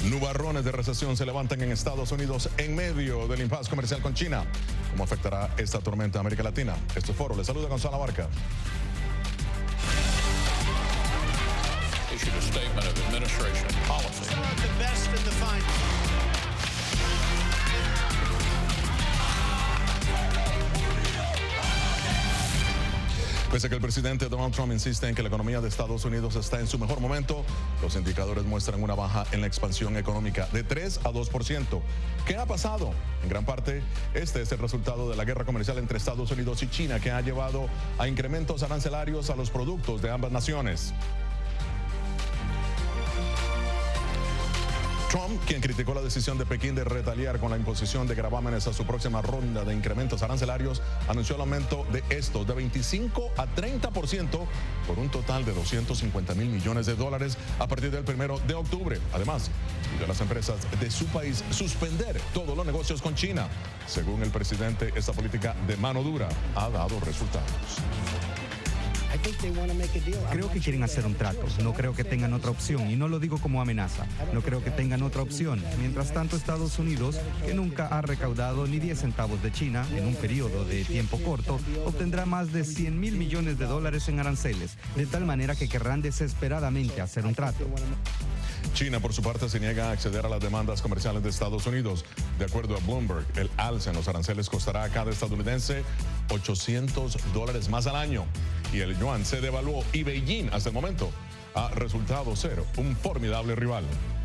Nubarrones de recesión se levantan en Estados Unidos en medio del impasse comercial con China. ¿Cómo afectará esta tormenta a América Latina? Este foro le saluda Gonzalo Abarca. Issued a statement of administration policy. The best and the finest. Pese a que el presidente Donald Trump insiste en que la economía de Estados Unidos está en su mejor momento, los indicadores muestran una baja en la expansión económica de 3 a 2%. ¿Qué ha pasado? En gran parte, este es el resultado de la guerra comercial entre Estados Unidos y China, que ha llevado a incrementos arancelarios a los productos de ambas naciones. Trump, quien criticó la decisión de Pekín de retaliar con la imposición de gravámenes a su próxima ronda de incrementos arancelarios, anunció el aumento de estos de 25 a 30% por un total de $250 mil millones a partir del 1 de octubre. Además, pidió a las empresas de su país suspender todos los negocios con China. Según el presidente, esta política de mano dura ha dado resultados. Creo que quieren hacer un trato, no creo que tengan otra opción, y no lo digo como amenaza, no creo que tengan otra opción. Mientras tanto, Estados Unidos, que nunca ha recaudado ni 10 centavos de China en un periodo de tiempo corto, obtendrá más de $100 mil millones en aranceles, de tal manera que querrán desesperadamente hacer un trato. China, por su parte, se niega a acceder a las demandas comerciales de Estados Unidos. De acuerdo a Bloomberg, el alza en los aranceles costará a cada estadounidense $800 más al año. Y el yuan se devaluó y Beijing, hasta el momento, ha resultado ser un formidable rival.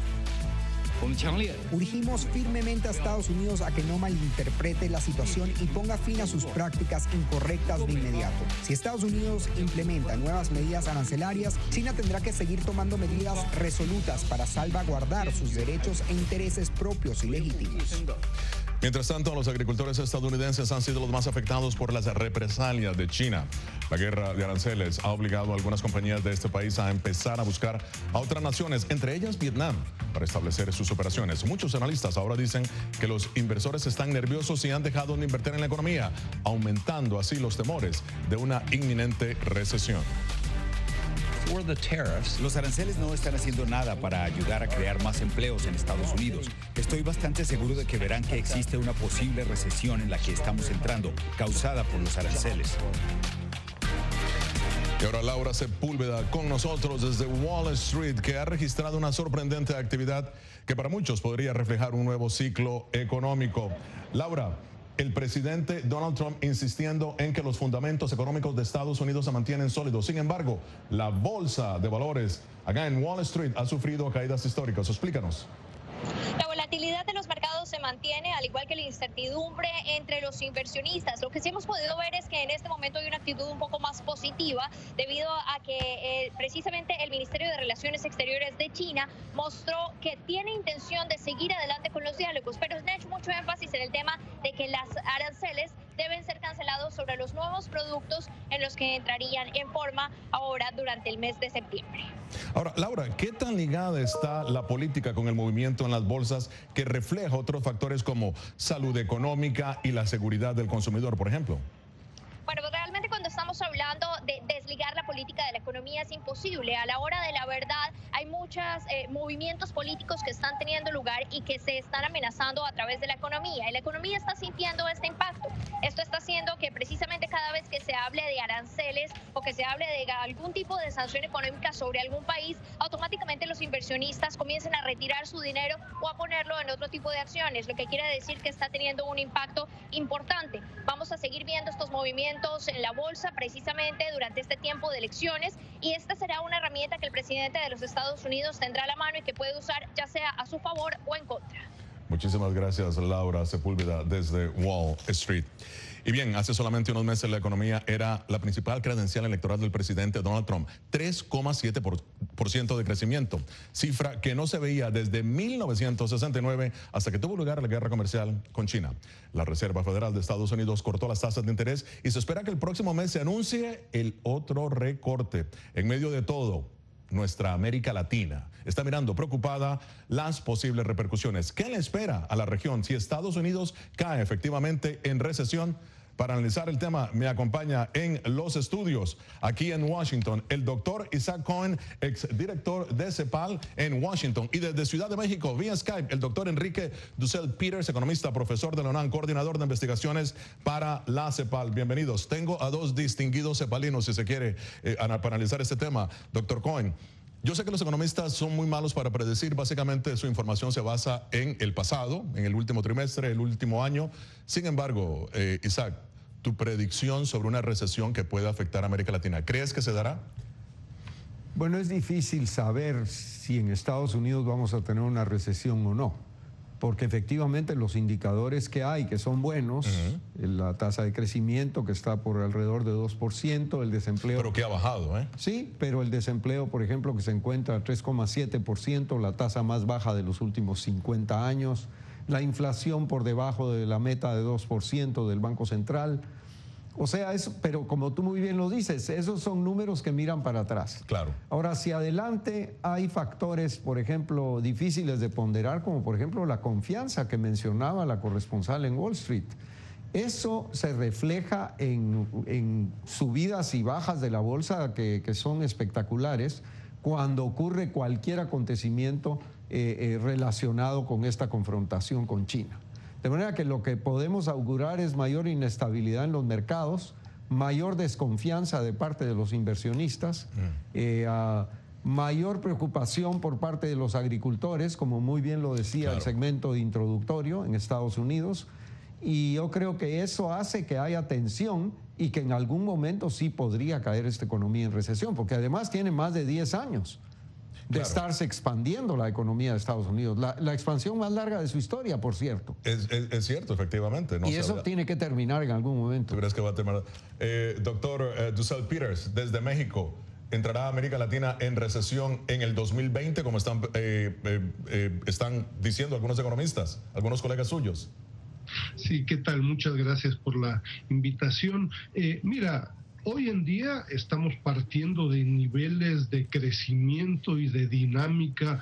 Urgimos firmemente a Estados Unidos a que no malinterprete la situación y ponga fin a sus prácticas incorrectas de inmediato. Si Estados Unidos implementa nuevas medidas arancelarias, China tendrá que seguir tomando medidas resolutas para salvaguardar sus derechos e intereses propios y legítimos. Mientras tanto, los agricultores estadounidenses han sido los más afectados por las represalias de China. La guerra de aranceles ha obligado a algunas compañías de este país a empezar a buscar a otras naciones, entre ellas Vietnam, para establecer sus operaciones. Muchos analistas ahora dicen que los inversores están nerviosos y han dejado de invertir en la economía, aumentando así los temores de una inminente recesión. Los aranceles no están haciendo nada para ayudar a crear más empleos en Estados Unidos. Estoy bastante seguro de que verán que existe una posible recesión en la que estamos entrando, causada por los aranceles. Y ahora Laura Sepúlveda con nosotros desde Wall Street, que ha registrado una sorprendente actividad que para muchos podría reflejar un nuevo ciclo económico. Laura, el presidente Donald Trump insistiendo en que los fundamentos económicos de Estados Unidos se mantienen sólidos. Sin embargo, la bolsa de valores acá en Wall Street ha sufrido caídas históricas. Explícanos. La volatilidad de los mercados se mantiene, al igual que la incertidumbre entre los inversionistas. Lo que sí hemos podido ver es que en este momento hay una actitud un poco más positiva debido a que precisamente el Ministerio de Relaciones Exteriores de China mostró que tiene intención de seguir adelante con los diálogos, pero han hecho mucho énfasis en el tema de que las aranceles deben ser cancelados sobre los nuevos productos en los que entrarían en forma ahora durante el mes de septiembre. Ahora, Laura, ¿qué tan ligada está la política con el movimiento en las bolsas que refleja otros factores como salud económica y la seguridad del consumidor, por ejemplo? Bueno, realmente cuando estamos hablando de desligar la política de la economía es imposible. A la hora de la verdad hay muchos movimientos políticos que están teniendo lugar y que se están amenazando a través de la economía. Y la economía está sintiendo este impacto. Esto está haciendo que precisamente cada vez que se hable de aranceles o que se hable de algún tipo de sanción económica sobre algún país, automáticamente los inversionistas comiencen a retirar su dinero o a ponerlo en otro tipo de acciones, lo que quiere decir que está teniendo un impacto importante. Vamos a seguir viendo estos movimientos en la bolsa precisamente durante este tiempo de elecciones y esta será una herramienta que el presidente de los Estados Unidos tendrá a la mano y que puede usar ya sea a su favor o en contra. Muchísimas gracias, Laura Sepúlveda, desde Wall Street. Y bien, hace solamente unos meses la economía era la principal credencial electoral del presidente Donald Trump, 3,7% de crecimiento, cifra que no se veía desde 1969 hasta que tuvo lugar la guerra comercial con China. La Reserva Federal de Estados Unidos cortó las tasas de interés y se espera que el próximo mes se anuncie el otro recorte. En medio de todo, nuestra América Latina está mirando preocupada las posibles repercusiones. ¿Qué le espera a la región si Estados Unidos cae efectivamente en recesión? Para analizar el tema, me acompaña en los estudios, aquí en Washington, el doctor Isaac Cohen, exdirector de CEPAL en Washington. Y desde Ciudad de México, vía Skype, el doctor Enrique Dussel-Peters, economista, profesor de la UNAM, coordinador de investigaciones para la CEPAL. Bienvenidos. Tengo a dos distinguidos cepalinos, si se quiere, para analizar este tema. Doctor Cohen, yo sé que los economistas son muy malos para predecir. Básicamente su información se basa en el pasado, en el último trimestre, el último año. Sin embargo, Isaac, tu predicción sobre una recesión que pueda afectar a América Latina, ¿crees que se dará? Bueno, es difícil saber si en Estados Unidos vamos a tener una recesión o no, porque efectivamente los indicadores que hay, que son buenos, la tasa de crecimiento que está por alrededor de 2%, el desempleo... Pero que ha bajado, ¿eh? Sí, pero el desempleo, por ejemplo, que se encuentra a 3,7%, la tasa más baja de los últimos 50 años, la inflación por debajo de la meta de 2% del Banco Central. O sea, eso, pero como tú muy bien lo dices, esos son números que miran para atrás. Claro. Ahora, hacia adelante hay factores, por ejemplo, difíciles de ponderar, como por ejemplo la confianza que mencionaba la corresponsal en Wall Street. Eso se refleja en subidas y bajas de la bolsa que son espectaculares cuando ocurre cualquier acontecimiento relacionado con esta confrontación con China. De manera que lo que podemos augurar es mayor inestabilidad en los mercados, mayor desconfianza de parte de los inversionistas, mayor preocupación por parte de los agricultores, como muy bien lo decía el segmento introductorio en Estados Unidos, y yo creo que eso hace que haya tensión y que en algún momento sí podría caer esta economía en recesión, porque además tiene más de 10 años de estarse expandiendo la economía de Estados Unidos. La expansión más larga de su historia, por cierto. Es cierto, efectivamente. No y eso tiene que terminar en algún momento. ¿Tú crees que va a terminar? Doctor Dussel-Peters, desde México, ¿entrará América Latina en recesión en el 2020, como están diciendo algunos economistas, algunos colegas suyos? Sí, ¿qué tal? Muchas gracias por la invitación. Mira, hoy en día estamos partiendo de niveles de crecimiento y de dinámica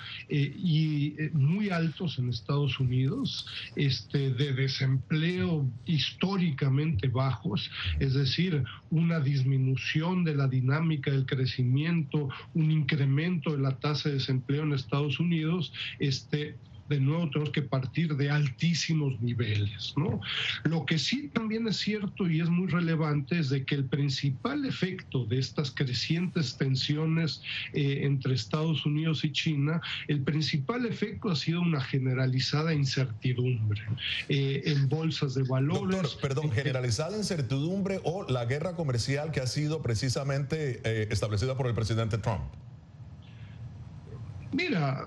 muy altos en Estados Unidos, de desempleo históricamente bajos, es decir, una disminución de la dinámica del crecimiento, un incremento de la tasa de desempleo en Estados Unidos, de nuevo tenemos que partir de altísimos niveles, ¿no? Lo que sí también es cierto y es muy relevante es de que el principal efecto de estas crecientes tensiones entre Estados Unidos y China, el principal efecto ha sido una generalizada incertidumbre en bolsas de valores. Doctor, perdón, generalizada incertidumbre o la guerra comercial que ha sido precisamente establecida por el presidente Trump. Mira,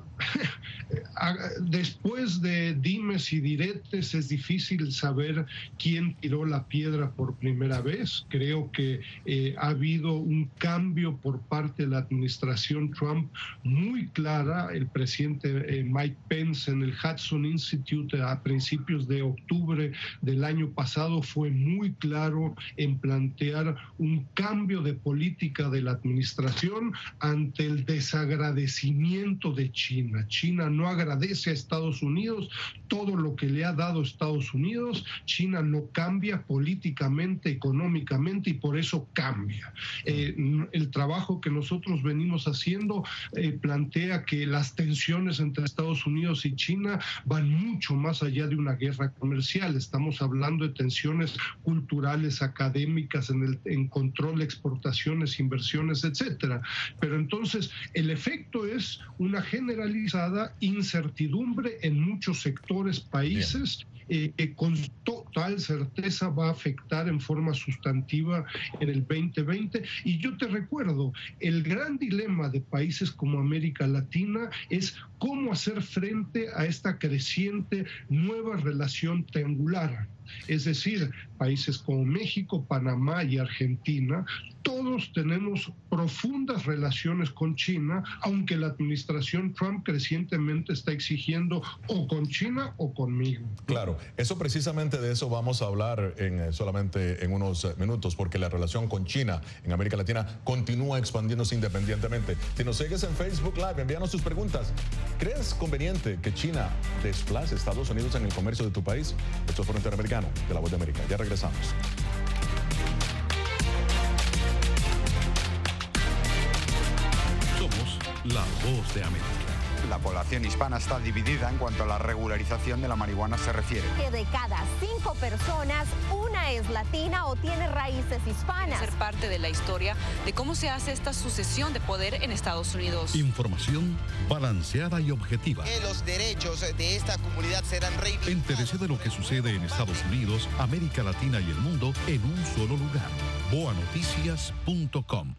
después de dimes y diretes es difícil saber quién tiró la piedra por primera vez. Creo que ha habido un cambio por parte de la administración Trump muy clara. El presidente Mike Pence en el Hudson Institute a principios de octubre del año pasado fue muy claro en plantear un cambio de política de la administración ante el desagradecimiento de China. China no agradece a Estados Unidos todo lo que le ha dado Estados Unidos. China no cambia políticamente, económicamente y por eso cambia. El trabajo que nosotros venimos haciendo plantea que las tensiones entre Estados Unidos y China van mucho más allá de una guerra comercial. Estamos hablando de tensiones culturales, académicas, en control de exportaciones, inversiones, etcétera. Pero entonces el efecto es una generalizada incertidumbre en muchos sectores, países, que con total certeza va a afectar en forma sustantiva en el 2020. Y yo te recuerdo, el gran dilema de países como América Latina es cómo hacer frente a esta creciente nueva relación triangular. Es decir, países como México, Panamá y Argentina, todos tenemos profundas relaciones con China, aunque la administración Trump crecientemente está exigiendo o con China o conmigo. Claro, eso precisamente de eso vamos a hablar solamente en unos minutos, porque la relación con China en América Latina continúa expandiéndose independientemente. Si nos sigues en Facebook Live, envíanos tus preguntas. ¿Crees conveniente que China desplace a Estados Unidos en el comercio de tu país? Esto es Foro Interamericano de La Voz de América. Ya regresamos. La Voz de América. La población hispana está dividida en cuanto a la regularización de la marihuana se refiere. Que de cada 5 personas, una es latina o tiene raíces hispanas. Ser parte de la historia de cómo se hace esta sucesión de poder en Estados Unidos. Información balanceada y objetiva. Que los derechos de esta comunidad serán reivindicados. Entérese de lo que sucede en Estados Unidos, América Latina y el mundo en un solo lugar. boanoticias.com.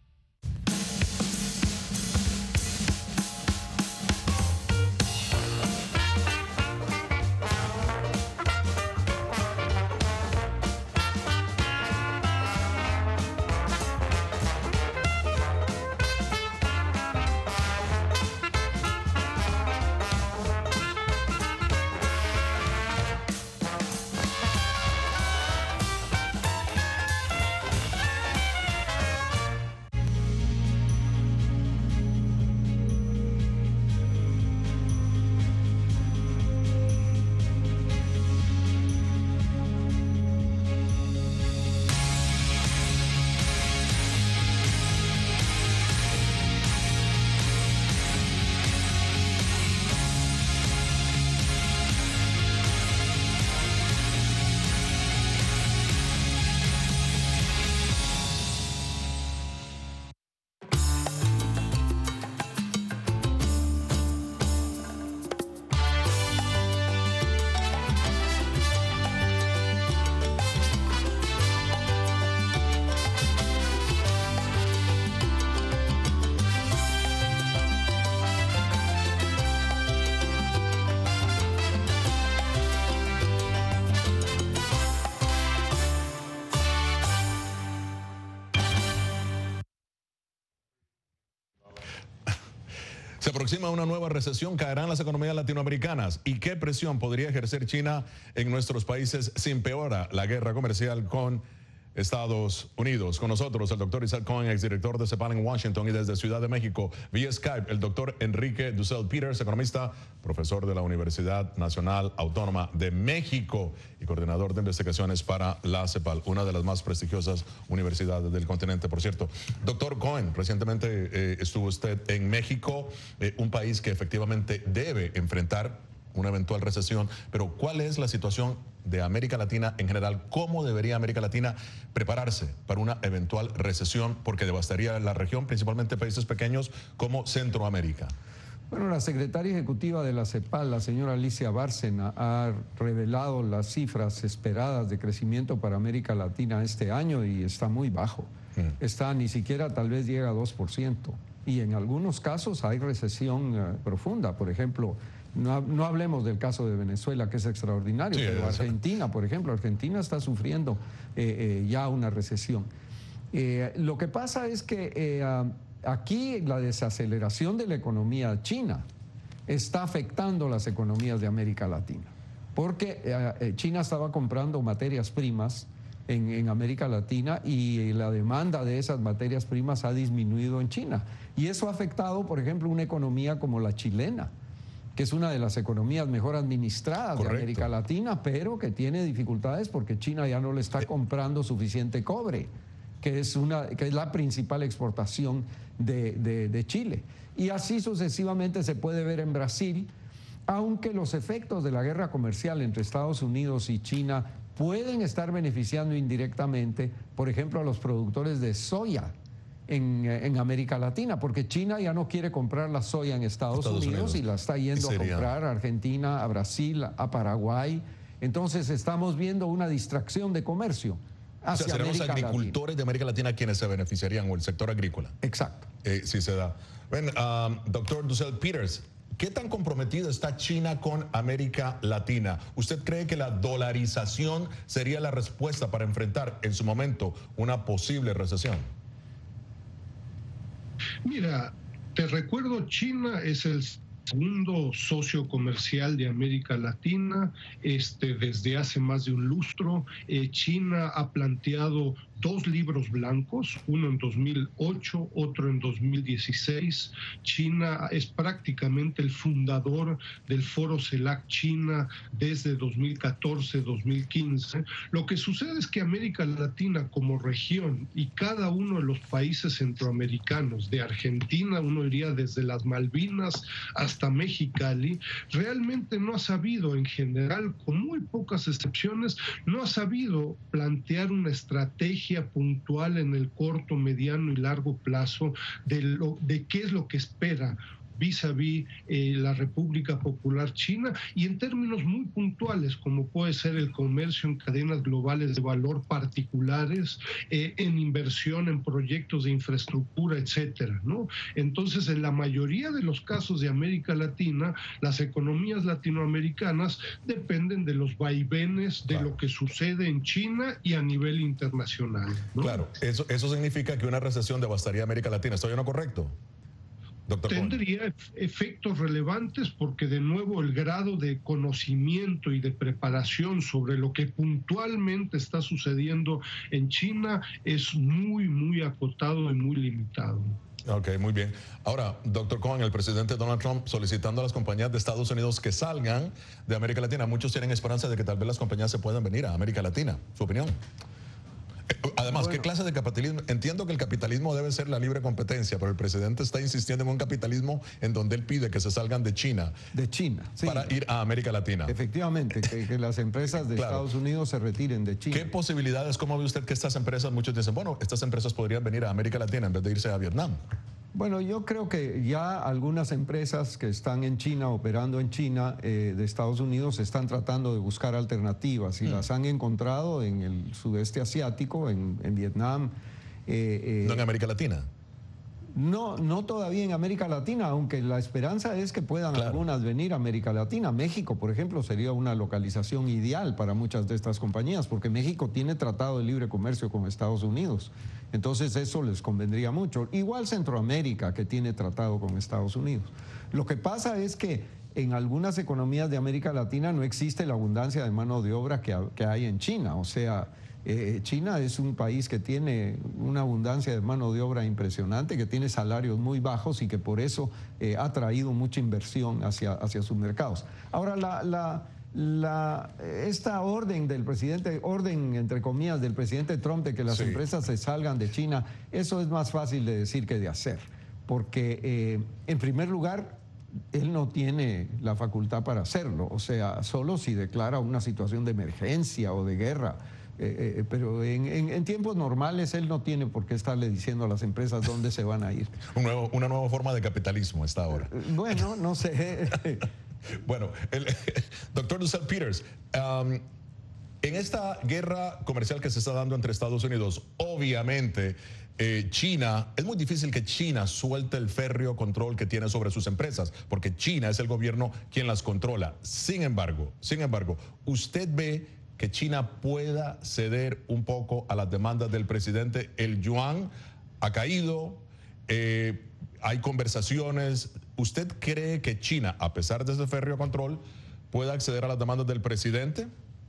Se aproxima una nueva recesión, caerán las economías latinoamericanas. ¿Y qué presión podría ejercer China en nuestros países si empeora la guerra comercial con Estados Unidos? Con nosotros el doctor Isaac Cohen, exdirector de CEPAL en Washington, y desde Ciudad de México, vía Skype, el doctor Enrique Dussel-Peters, economista, profesor de la Universidad Nacional Autónoma de México y coordinador de investigaciones para la CEPAL, una de las más prestigiosas universidades del continente, por cierto. Doctor Cohen, recientemente estuvo usted en México, un país que efectivamente debe enfrentar una eventual recesión, pero ¿cuál es la situación de América Latina en general? ¿Cómo debería América Latina prepararse para una eventual recesión? Porque devastaría la región, principalmente países pequeños como Centroamérica. Bueno, la secretaria ejecutiva de la CEPAL, la señora Alicia Bárcena, ha revelado las cifras esperadas de crecimiento para América Latina este año y está muy bajo. Está ni siquiera tal vez llega a 2%. Y en algunos casos hay recesión profunda. Por ejemplo, no hablemos del caso de Venezuela, que es extraordinario, sí, pero Argentina, por ejemplo, Argentina está sufriendo ya una recesión. Lo que pasa es que aquí la desaceleración de la economía china está afectando las economías de América Latina, porque China estaba comprando materias primas en América Latina y la demanda de esas materias primas ha disminuido en China. Y eso ha afectado, por ejemplo, una economía como la chilena, que es una de las economías mejor administradas de América Latina, pero que tiene dificultades porque China ya no le está comprando suficiente cobre, que es la principal exportación de Chile. Y así sucesivamente se puede ver en Brasil, aunque los efectos de la guerra comercial entre Estados Unidos y China pueden estar beneficiando indirectamente, por ejemplo, a los productores de soya en América Latina, porque China ya no quiere comprar la soya en Estados Unidos y la está yendo a comprar a Argentina, a Brasil, a Paraguay. Entonces estamos viendo una distracción de comercio hacia serán América los agricultores de América Latina quienes se beneficiarían, o el sector agrícola. Exacto. Sí se da. Doctor Dussel-Peters, ¿qué tan comprometida está China con América Latina? ¿Usted cree que la dolarización sería la respuesta para enfrentar en su momento una posible recesión? Mira, te recuerdo, China es el segundo socio comercial de América Latina desde hace más de un lustro. China ha planteado 2 libros blancos, uno en 2008, otro en 2016. China es prácticamente el fundador del Foro CELAC China desde 2014-2015. Lo que sucede es que América Latina como región y cada uno de los países centroamericanos, de Argentina, uno diría desde las Malvinas hasta Mexicali, realmente no ha sabido en general, con muy pocas excepciones, no ha sabido plantear una estrategia puntual en el corto, mediano y largo plazo de qué es lo que espera vis-a-vis la República Popular China, y en términos muy puntuales, como puede ser el comercio en cadenas globales de valor particulares, en inversión en proyectos de infraestructura, etcétera, ¿no? Entonces, en la mayoría de los casos de América Latina, las economías latinoamericanas dependen de los vaivenes de lo que sucede en China y a nivel internacional, ¿no? Claro, eso significa que una recesión devastaría a América Latina. ¿Estoy no correcto? Tendría efectos relevantes porque, de nuevo, el grado de conocimiento y de preparación sobre lo que puntualmente está sucediendo en China es muy, muy acotado y muy limitado. Ok, muy bien. Ahora, doctor Cohen, el presidente Donald Trump solicitando a las compañías de Estados Unidos que salgan de América Latina. Muchos tienen esperanza de que tal vez las compañías se puedan venir a América Latina. ¿Su opinión? Además, ¿qué clase de capitalismo? Entiendo que el capitalismo debe ser la libre competencia, pero el presidente está insistiendo en un capitalismo en donde él pide que se salgan de China. De China, sí. Para ir a América Latina. Efectivamente, que las empresas de Estados Unidos se retiren de China. ¿Qué posibilidades, cómo ve usted que estas empresas, muchos dicen, bueno, estas empresas podrían venir a América Latina en vez de irse a Vietnam? Bueno, yo creo que ya algunas empresas que están en China, operando en China, de Estados Unidos, están tratando de buscar alternativas y las han encontrado en el sudeste asiático, en Vietnam. ¿No en América Latina? No todavía en América Latina, aunque la esperanza es que puedan algunas venir a América Latina. México, por ejemplo, sería una localización ideal para muchas de estas compañías, porque México tiene tratado de libre comercio con Estados Unidos. Entonces eso les convendría mucho. Igual Centroamérica, que tiene tratado con Estados Unidos. Lo que pasa es que en algunas economías de América Latina no existe la abundancia de mano de obra que hay en China. O sea, China es un país que tiene una abundancia de mano de obra impresionante, que tiene salarios muy bajos y que por eso ha traído mucha inversión hacia sus mercados. Ahora, esta orden del presidente, entre comillas, del presidente Trump de que las empresas se salgan de China, eso es más fácil de decir que de hacer, porque en primer lugar, él no tiene la facultad para hacerlo, o sea, solo si declara una situación de emergencia o de guerra. Pero en tiempos normales él no tiene por qué estarle diciendo a las empresas dónde se van a ir. Una nueva forma de capitalismo está ahora. Bueno, no sé. Bueno, doctor Dussel Peters, en esta guerra comercial que se está dando entre Estados Unidos, obviamente China, es muy difícil que China suelte el férreo control que tiene sobre sus empresas, porque China es el gobierno quien las controla. Sin embargo, ¿usted ve que China pueda ceder un poco a las demandas del presidente? El yuan ha caído, hay conversaciones. ¿Usted cree que China, a pesar de ese férreo control, pueda acceder a las demandas del presidente?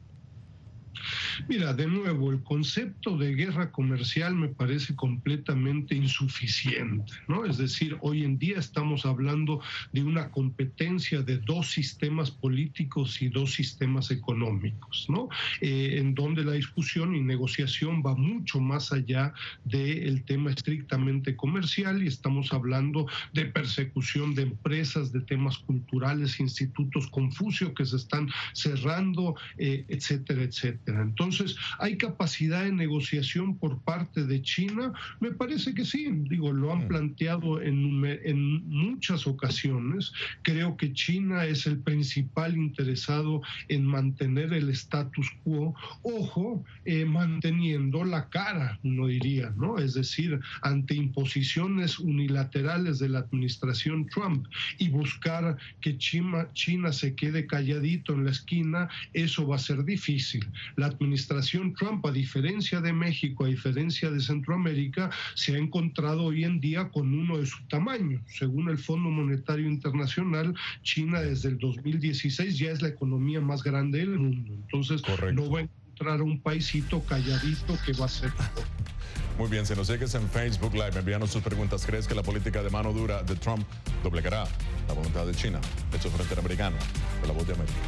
Mira, de nuevo, el concepto de guerra comercial me parece completamente insuficiente, ¿no? Es decir, hoy en día estamos hablando de una competencia de 2 sistemas políticos y 2 sistemas económicos, ¿no? En donde la discusión y negociación va mucho más allá del tema estrictamente comercial, y estamos hablando de persecución de empresas, de temas culturales, institutos Confucio que se están cerrando, etcétera, etcétera. Entonces, ¿hay capacidad de negociación por parte de China? Me parece que sí. Digo, lo han planteado en muchas ocasiones. Creo que China es el principal interesado en mantener el status quo. Ojo, manteniendo la cara, uno diría, ¿no? Es decir, ante imposiciones unilaterales de la administración Trump y buscar que China se quede calladito en la esquina, eso va a ser difícil. La administración Trump, a diferencia de México, a diferencia de Centroamérica, se ha encontrado hoy en día con uno de su tamaño. Según el Fondo Monetario Internacional, China desde el 2016 ya es la economía más grande del mundo. Entonces, no va a encontrar un paisito calladito que va a ser mejor. Muy bien, si nos sigues en Facebook Live, envíanos sus preguntas. ¿Crees que la política de mano dura de Trump doblegará la voluntad de China? Hecho Frente Americano, de La Voz de América.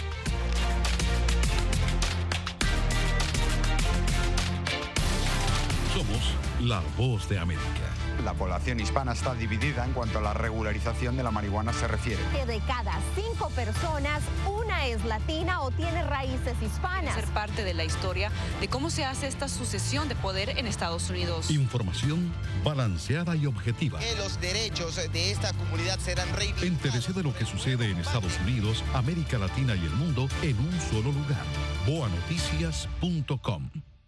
Somos La Voz de América. La población hispana está dividida en cuanto a la regularización de la marihuana se refiere. Que de cada 5 personas, una es latina o tiene raíces hispanas. Ser parte de la historia de cómo se hace esta sucesión de poder en Estados Unidos. Información balanceada y objetiva. Que los derechos de esta comunidad serán reivindicados. Entérese de lo que sucede en Estados Unidos, América Latina y el mundo en un solo lugar. boanoticias.com.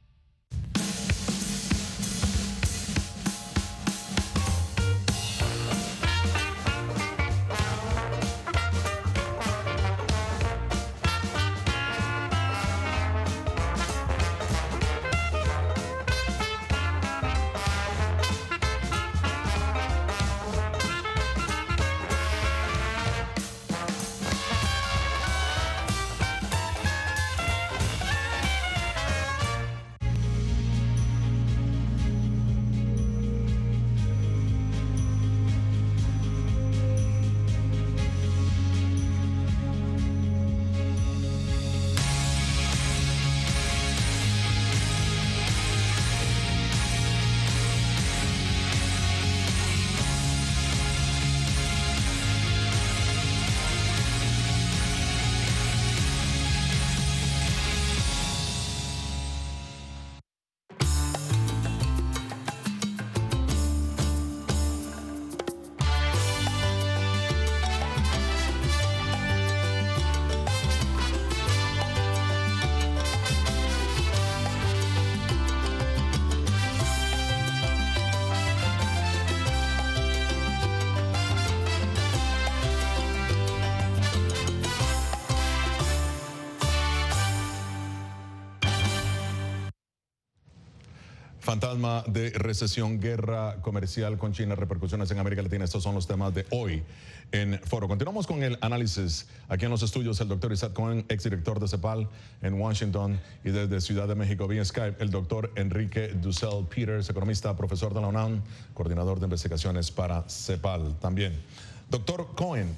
Fantasma de recesión, guerra comercial con China, repercusiones en América Latina. Estos son los temas de hoy en Foro. Continuamos con el análisis aquí en los estudios. El doctor Isaac Cohen, exdirector de CEPAL en Washington, y desde Ciudad de México vía Skype, el doctor Enrique Dussel Peters, economista, profesor de la UNAM, coordinador de investigaciones para CEPAL también. Doctor Cohen,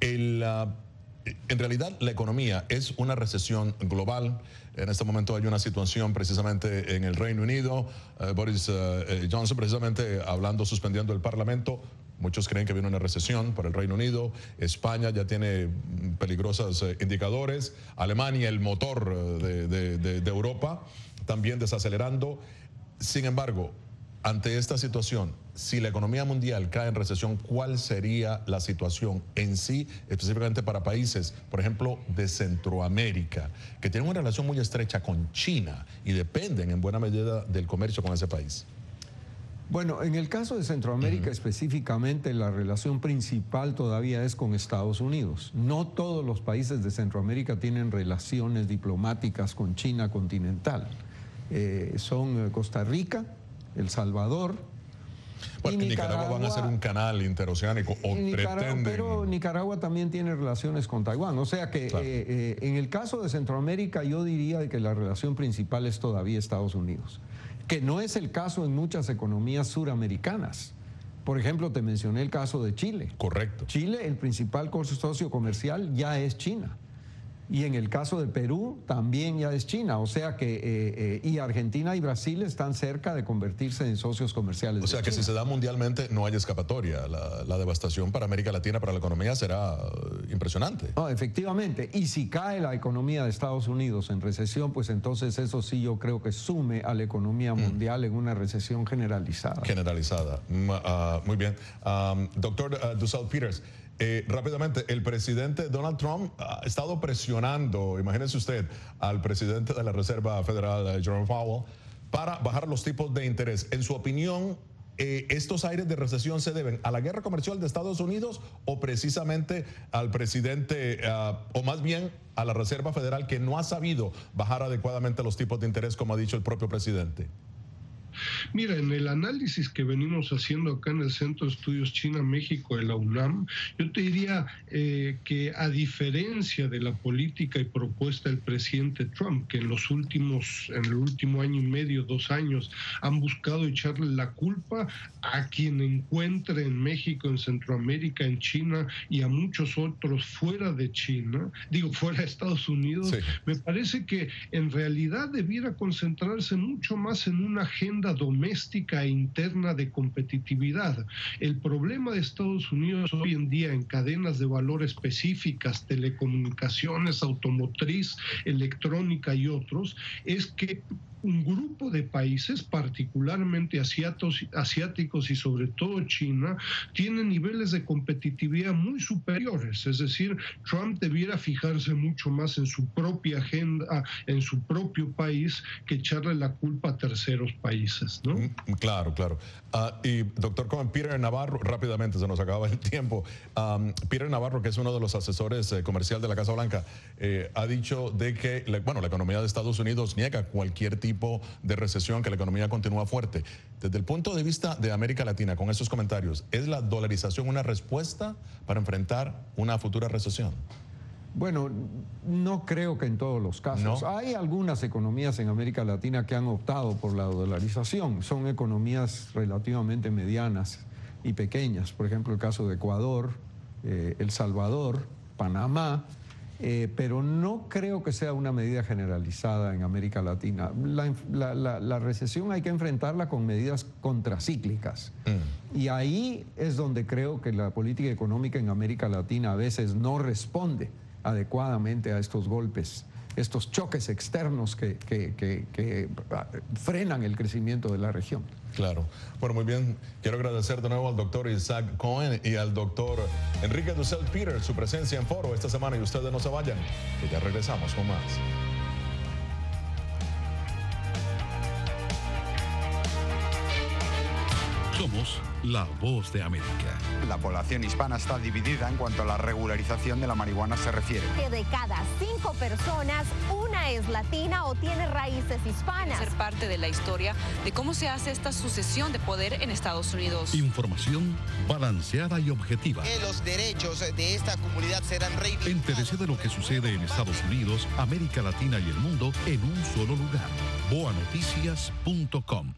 en realidad la economía es una recesión global. En este momento hay una situación precisamente en el Reino Unido. Boris Johnson precisamente hablando, suspendiendo el Parlamento. Muchos creen que viene una recesión por el Reino Unido. España ya tiene peligrosos indicadores. Alemania, el motor de Europa, también desacelerando. Sin embargo, ante esta situación, si la economía mundial cae en recesión, ¿cuál sería la situación en sí, específicamente para países, por ejemplo, de Centroamérica, que tienen una relación muy estrecha con China y dependen en buena medida del comercio con ese país? Bueno, en el caso de Centroamérica específicamente, la relación principal todavía es con Estados Unidos. No todos los países de Centroamérica tienen relaciones diplomáticas con China continental. Son Costa Rica, El Salvador. Bueno, Nicaragua van a ser un canal interoceánico o pretenden. Pero Nicaragua también tiene relaciones con Taiwán. O sea que claro, en el caso de Centroamérica yo diría que la relación principal es todavía Estados Unidos, que no es el caso en muchas economías suramericanas. Por ejemplo, te mencioné el caso de Chile. Correcto. Chile, el principal socio comercial ya es China. Y en el caso de Perú también ya es China, o sea que y Argentina y Brasil están cerca de convertirse en socios comerciales. O sea que si se da mundialmente no hay escapatoria. La devastación para América Latina, para la economía, será impresionante. No, efectivamente. Y si cae la economía de Estados Unidos en recesión, pues entonces eso sí yo creo que sume a la economía mundial en una recesión generalizada. Generalizada. Muy bien. Doctor Dussel Peters, rápidamente, el presidente Donald Trump ha estado presionando, imagínense usted, al presidente de la Reserva Federal, Jerome Powell, para bajar los tipos de interés. En su opinión, ¿estos aires de recesión se deben a la guerra comercial de Estados Unidos o precisamente al presidente, o más bien a la Reserva Federal, que no ha sabido bajar adecuadamente los tipos de interés, como ha dicho el propio presidente? Mira, en el análisis que venimos haciendo acá en el Centro de Estudios China-México de la UNAM, yo te diría que a diferencia de la política y propuesta del presidente Trump, que en el último año y medio, 2 años, han buscado echarle la culpa a quien encuentre en México, en Centroamérica, en China y a muchos otros fuera de China, fuera de Estados Unidos, sí. Me parece que en realidad debiera concentrarse mucho más en una agenda doméstica e interna de competitividad. El problema de Estados Unidos hoy en día en cadenas de valor específicas, telecomunicaciones, automotriz, electrónica y otros, es que un grupo de países, particularmente asiáticos y sobre todo China, tienen niveles de competitividad muy superiores. Es decir, Trump debiera fijarse mucho más en su propia agenda, en su propio país, que echarle la culpa a terceros países, ¿no? Claro, claro. Y doctor Cohen, Peter Navarro, rápidamente se nos acaba el tiempo. Peter Navarro, que es uno de los asesores comercial de la Casa Blanca, ha dicho de que la economía de Estados Unidos niega cualquier tipo de recesión, que la economía continúa fuerte. Desde el punto de vista de América Latina, con esos comentarios, ¿es la dolarización una respuesta para enfrentar una futura recesión? Bueno, no creo que en todos los casos. ¿No? Hay algunas economías en América Latina que han optado por la dolarización. Son economías relativamente medianas y pequeñas. Por ejemplo, el caso de Ecuador, El Salvador, Panamá. Pero no creo que sea una medida generalizada en América Latina. La recesión hay que enfrentarla con medidas contracíclicas. Y ahí es donde creo que la política económica en América Latina a veces no responde adecuadamente a estos golpes, estos choques externos que frenan el crecimiento de la región. Claro. Bueno, muy bien. Quiero agradecer de nuevo al doctor Isaac Cohen y al doctor Enrique Dussel-Peter su presencia en Foro esta semana, y ustedes no se vayan, que ya regresamos con más. Somos la voz de América. La población hispana está dividida en cuanto a la regularización de la marihuana se refiere. Que de cada 5 personas, una es latina o tiene raíces hispanas. Ser parte de la historia de cómo se hace esta sucesión de poder en Estados Unidos. Información balanceada y objetiva. Que los derechos de esta comunidad serán reivindicados. Entérese de lo que sucede en Estados Unidos, América Latina y el mundo en un solo lugar. boanoticias.com.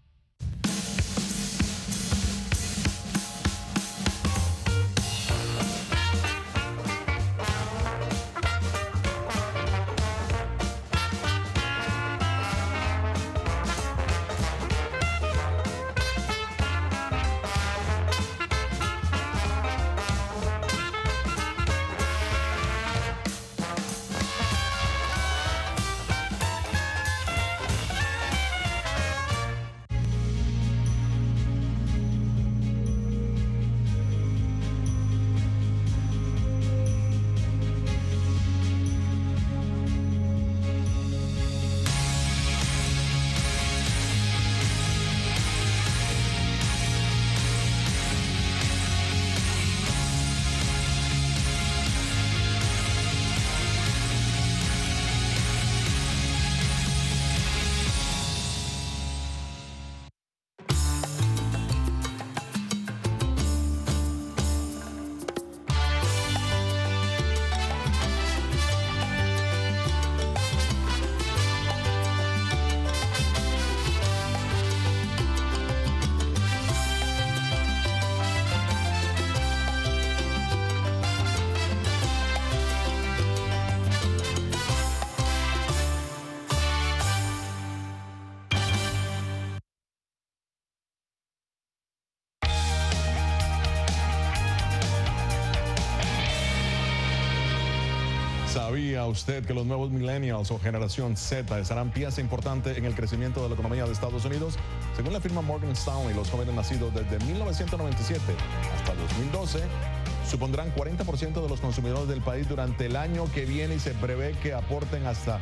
¿Sabía usted que los nuevos millennials o generación Z serán pieza importante en el crecimiento de la economía de Estados Unidos? Según la firma Morgan Stanley, los jóvenes nacidos desde 1997 hasta 2012 supondrán 40% de los consumidores del país durante el año que viene, y se prevé que aporten hasta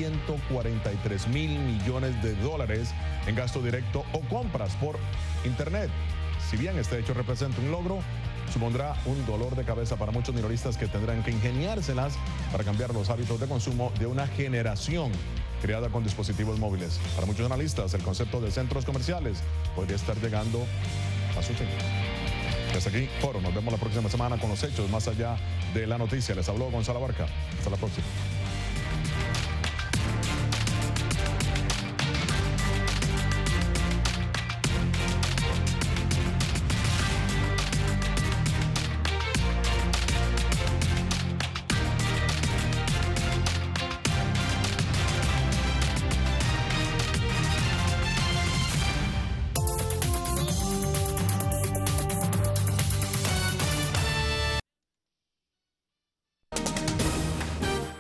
143 mil millones de dólares en gasto directo o compras por Internet. Si bien este hecho representa un logro, supondrá un dolor de cabeza para muchos minoristas que tendrán que ingeniárselas para cambiar los hábitos de consumo de una generación creada con dispositivos móviles. Para muchos analistas, el concepto de centros comerciales podría estar llegando a su fin. Desde aquí, Foro. Nos vemos la próxima semana con los hechos más allá de la noticia. Les habló Gonzalo Abarca. Hasta la próxima.